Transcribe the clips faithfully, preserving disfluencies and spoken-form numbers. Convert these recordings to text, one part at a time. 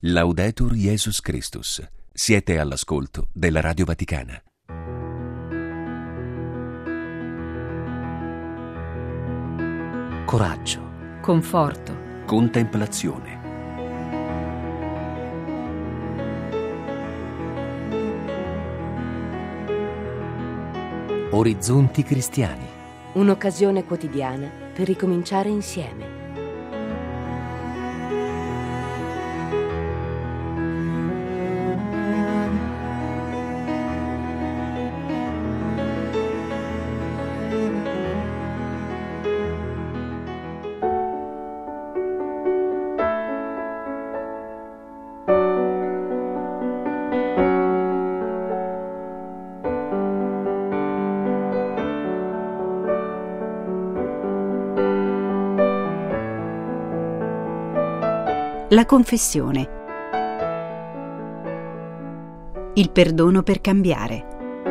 Laudetur Jesus Christus. Siete all'ascolto della Radio Vaticana. Coraggio, conforto, Contemplazione. orizzonti cristiani. Un'occasione quotidiana per ricominciare insieme. La confessione. Il perdono per cambiare.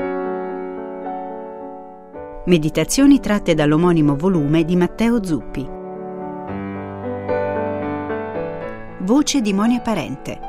Meditazioni tratte dall'omonimo volume di Matteo Zuppi. Voce di Monia Parente.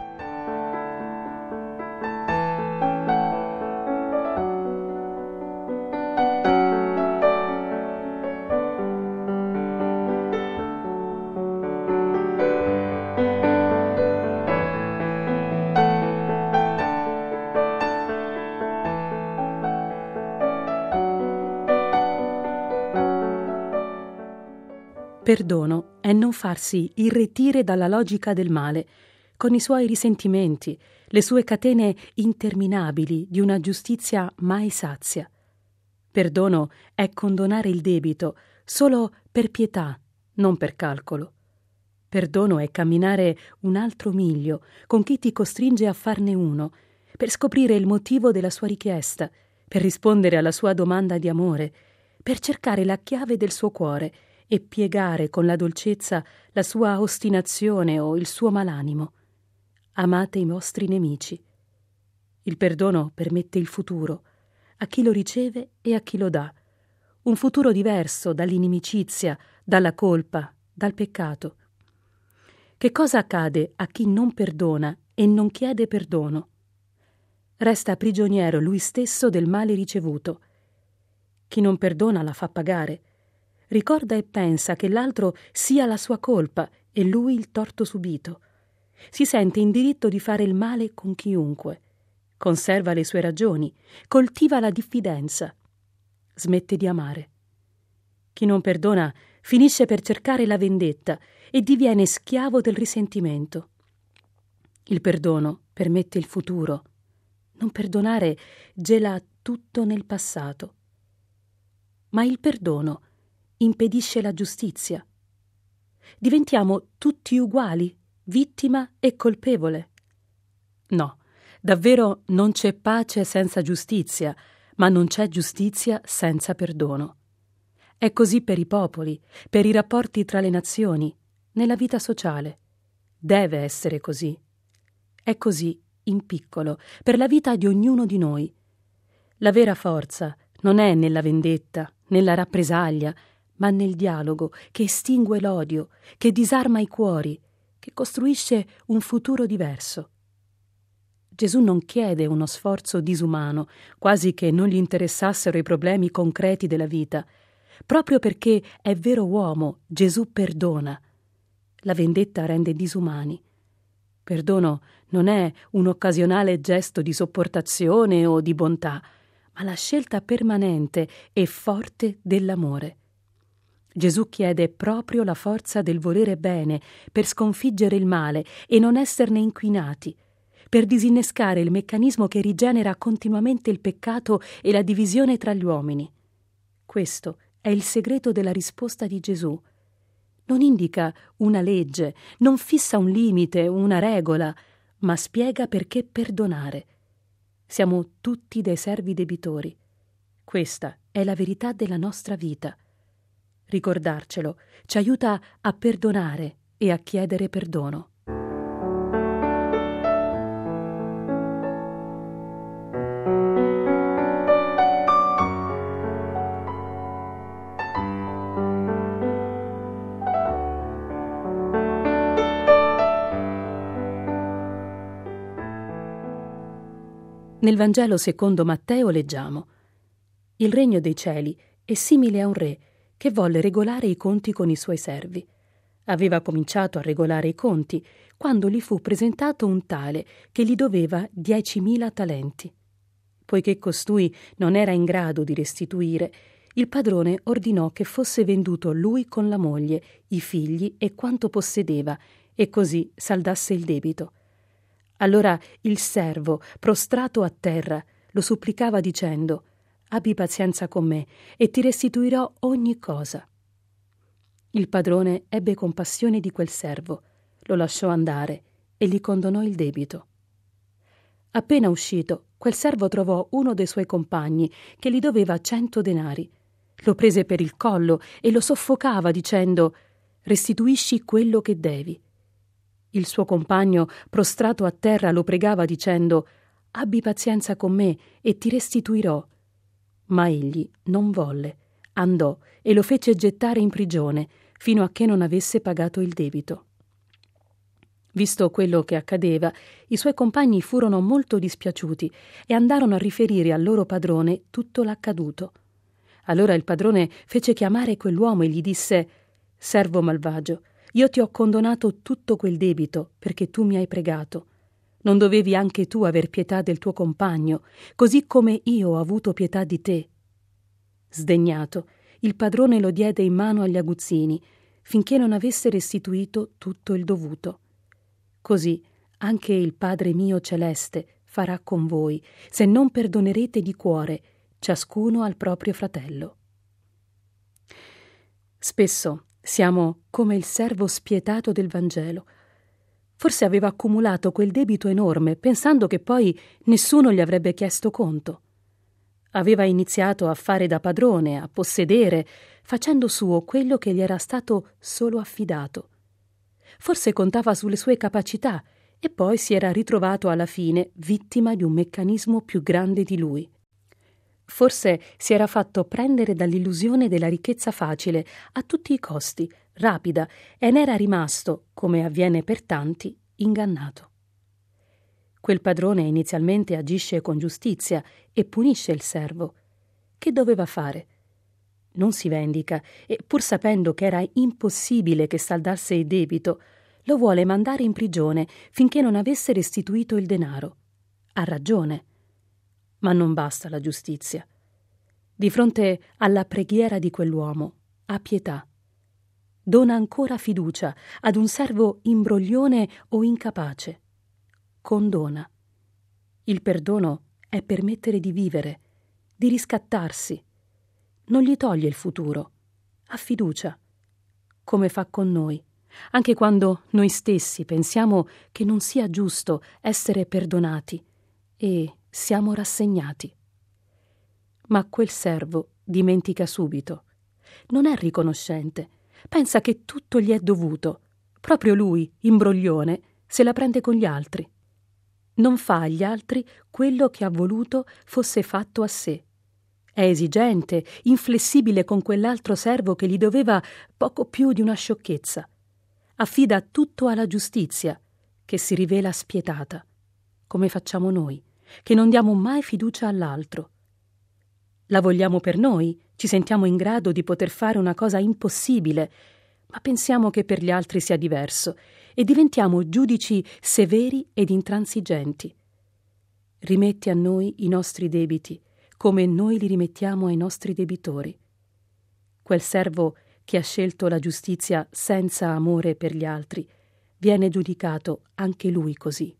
Perdono è non farsi irretire dalla logica del male, con i suoi risentimenti, le sue catene interminabili di una giustizia mai sazia. Perdono è condonare il debito solo per pietà, non per calcolo. Perdono è camminare un altro miglio con chi ti costringe a farne uno, per scoprire il motivo della sua richiesta, per rispondere alla sua domanda di amore, per cercare la chiave del suo cuore e piegare con la dolcezza la sua ostinazione o il suo malanimo. Amate i vostri nemici. Il perdono permette il futuro, a chi lo riceve e a chi lo dà. Un futuro diverso dall'inimicizia, dalla colpa, dal peccato. Che cosa accade a chi non perdona e non chiede perdono? Resta prigioniero lui stesso del male ricevuto. Chi non perdona la fa pagare. Ricorda e pensa che l'altro sia la sua colpa e lui il torto subito. Si sente in diritto di fare il male con chiunque. Conserva le sue ragioni, coltiva la diffidenza. Smette di amare. Chi non perdona finisce per cercare la vendetta e diviene schiavo del risentimento. Il perdono permette il futuro. Non perdonare gela tutto nel passato. Ma il perdono impedisce la giustizia. Diventiamo tutti uguali, vittima e colpevole. No, davvero non c'è pace senza giustizia, ma non c'è giustizia senza perdono. È così per i popoli, per i rapporti tra le nazioni, nella vita sociale. Deve essere così. È così, in piccolo, per la vita di ognuno di noi. La vera forza non è nella vendetta, nella rappresaglia, ma nel dialogo che estingue l'odio, che disarma i cuori, che costruisce un futuro diverso. Gesù non chiede uno sforzo disumano, quasi che non gli interessassero i problemi concreti della vita. Proprio perché è vero uomo, Gesù perdona. La vendetta rende disumani. Perdono non è un occasionale gesto di sopportazione o di bontà, ma la scelta permanente e forte dell'amore. Gesù chiede proprio la forza del volere bene per sconfiggere il male e non esserne inquinati, per disinnescare il meccanismo che rigenera continuamente il peccato e la divisione tra gli uomini. Questo è il segreto della risposta di Gesù. Non indica una legge, non fissa un limite, una regola, ma spiega perché perdonare. Siamo tutti dei servi debitori. Questa è la verità della nostra vita. Ricordarcelo ci aiuta a perdonare e a chiedere perdono. Nel Vangelo secondo Matteo leggiamo: «Il regno dei cieli è simile a un re che volle regolare i conti con i suoi servi. Aveva cominciato a regolare i conti quando gli fu presentato un tale che gli doveva diecimila talenti. Poiché costui non era in grado di restituire, il padrone ordinò che fosse venduto lui con la moglie, i figli e quanto possedeva, e così saldasse il debito. Allora il servo, prostrato a terra, lo supplicava dicendo: «Abbi pazienza con me e ti restituirò ogni cosa». Il padrone ebbe compassione di quel servo, lo lasciò andare e gli condonò il debito. Appena uscito, quel servo trovò uno dei suoi compagni che gli doveva cento denari. Lo prese per il collo e lo soffocava dicendo: «Restituisci quello che devi». Il suo compagno, prostrato a terra, lo pregava dicendo: «Abbi pazienza con me e ti restituirò». Ma egli non volle, andò e lo fece gettare in prigione fino a che non avesse pagato il debito. Visto quello che accadeva, i suoi compagni furono molto dispiaciuti e andarono a riferire al loro padrone tutto l'accaduto. Allora il padrone fece chiamare quell'uomo e gli disse: «Servo malvagio, io ti ho condonato tutto quel debito perché tu mi hai pregato. Non dovevi anche tu aver pietà del tuo compagno, così come io ho avuto pietà di te?» Sdegnato, il padrone lo diede in mano agli aguzzini, finché non avesse restituito tutto il dovuto. Così anche il Padre mio celeste farà con voi, se non perdonerete di cuore, ciascuno al proprio fratello. Spesso siamo come il servo spietato del Vangelo. Forse aveva accumulato quel debito enorme, pensando che poi nessuno gli avrebbe chiesto conto. Aveva iniziato a fare da padrone, a possedere, facendo suo quello che gli era stato solo affidato. Forse contava sulle sue capacità e poi si era ritrovato alla fine vittima di un meccanismo più grande di lui. Forse si era fatto prendere dall'illusione della ricchezza facile, a tutti i costi, rapida, e ne era rimasto, come avviene per tanti, ingannato. Quel padrone inizialmente agisce con giustizia e punisce il servo. Che doveva fare? Non si vendica e, pur sapendo che era impossibile che saldasse il debito, lo vuole mandare in prigione finché non avesse restituito il denaro. Ha ragione. Ma non basta la giustizia. Di fronte alla preghiera di quell'uomo, ha pietà. Dona ancora fiducia ad un servo imbroglione o incapace. Condona. Il perdono è permettere di vivere, di riscattarsi. Non gli toglie il futuro, ha fiducia, come fa con noi, anche quando noi stessi pensiamo che non sia giusto essere perdonati e siamo rassegnati. Ma quel servo dimentica subito, non è riconoscente, pensa che tutto gli è dovuto, proprio lui, imbroglione, se la prende con gli altri. Non fa agli altri quello che ha voluto fosse fatto a sé. È esigente, inflessibile con quell'altro servo che gli doveva poco più di una sciocchezza. Affida tutto alla giustizia, che si rivela spietata, come facciamo noi, che non diamo mai fiducia all'altro. La vogliamo per noi, ci sentiamo in grado di poter fare una cosa impossibile, ma pensiamo che per gli altri sia diverso e diventiamo giudici severi ed intransigenti. Rimetti a noi i nostri debiti, come noi li rimettiamo ai nostri debitori. Quel servo che ha scelto la giustizia senza amore per gli altri, viene giudicato anche lui così.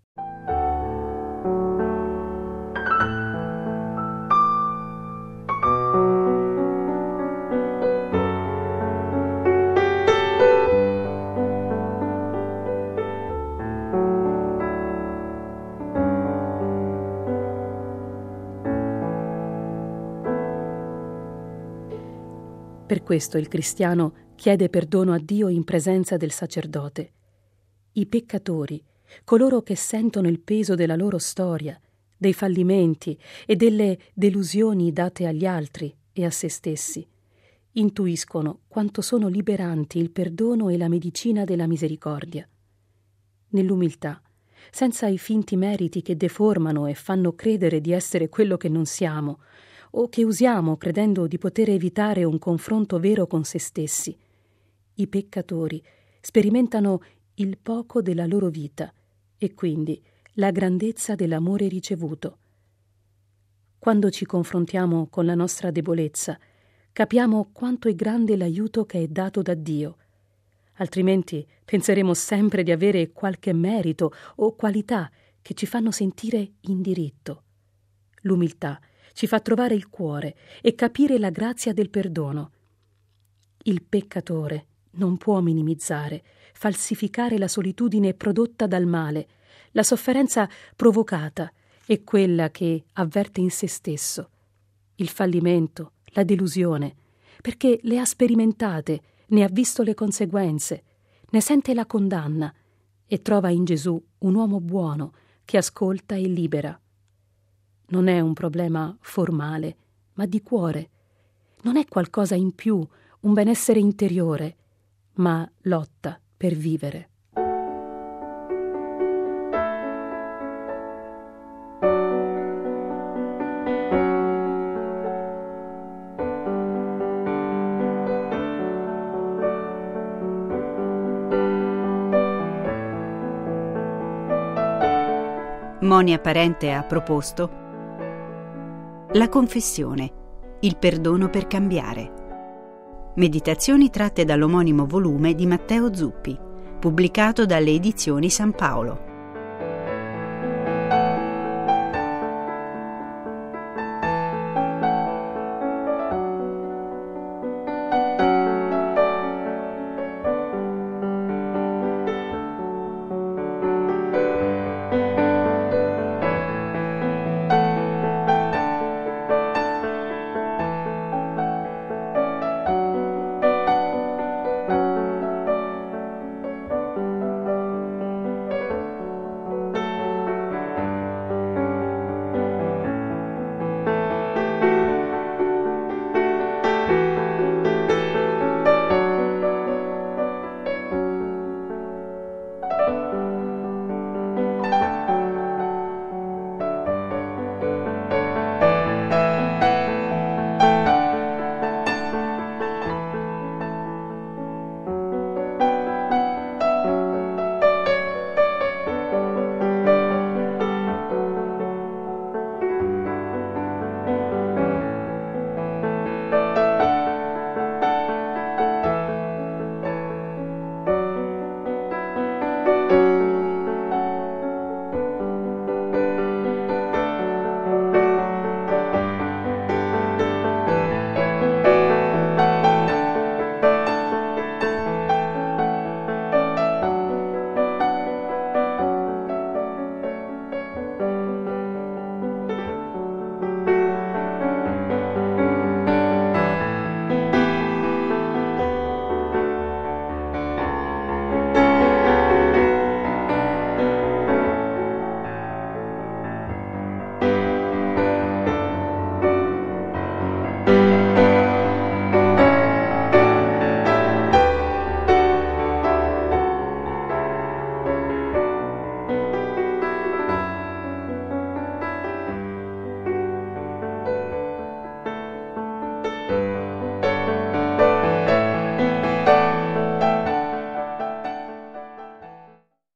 Per questo il cristiano chiede perdono a Dio in presenza del sacerdote. I peccatori, coloro che sentono il peso della loro storia, dei fallimenti e delle delusioni date agli altri e a se stessi, intuiscono quanto sono liberanti il perdono e la medicina della misericordia. Nell'umiltà, senza i finti meriti che deformano e fanno credere di essere quello che non siamo, o che usiamo credendo di poter evitare un confronto vero con se stessi. I peccatori sperimentano il poco della loro vita e quindi la grandezza dell'amore ricevuto. Quando ci confrontiamo con la nostra debolezza, capiamo quanto è grande l'aiuto che è dato da Dio. Altrimenti penseremo sempre di avere qualche merito o qualità che ci fanno sentire in diritto. L'umiltà ci fa trovare il cuore e capire la grazia del perdono. Il peccatore non può minimizzare, falsificare la solitudine prodotta dal male, la sofferenza provocata e quella che avverte in se stesso, il fallimento, la delusione, perché le ha sperimentate, ne ha visto le conseguenze, ne sente la condanna e trova in Gesù un uomo buono che ascolta e libera. Non è un problema formale, ma di cuore. Non è qualcosa in più, un benessere interiore, ma lotta per vivere. Monia Parente ha proposto La confessione, il perdono per cambiare. Meditazioni tratte dall'omonimo volume di Matteo Zuppi, pubblicato dalle Edizioni San Paolo.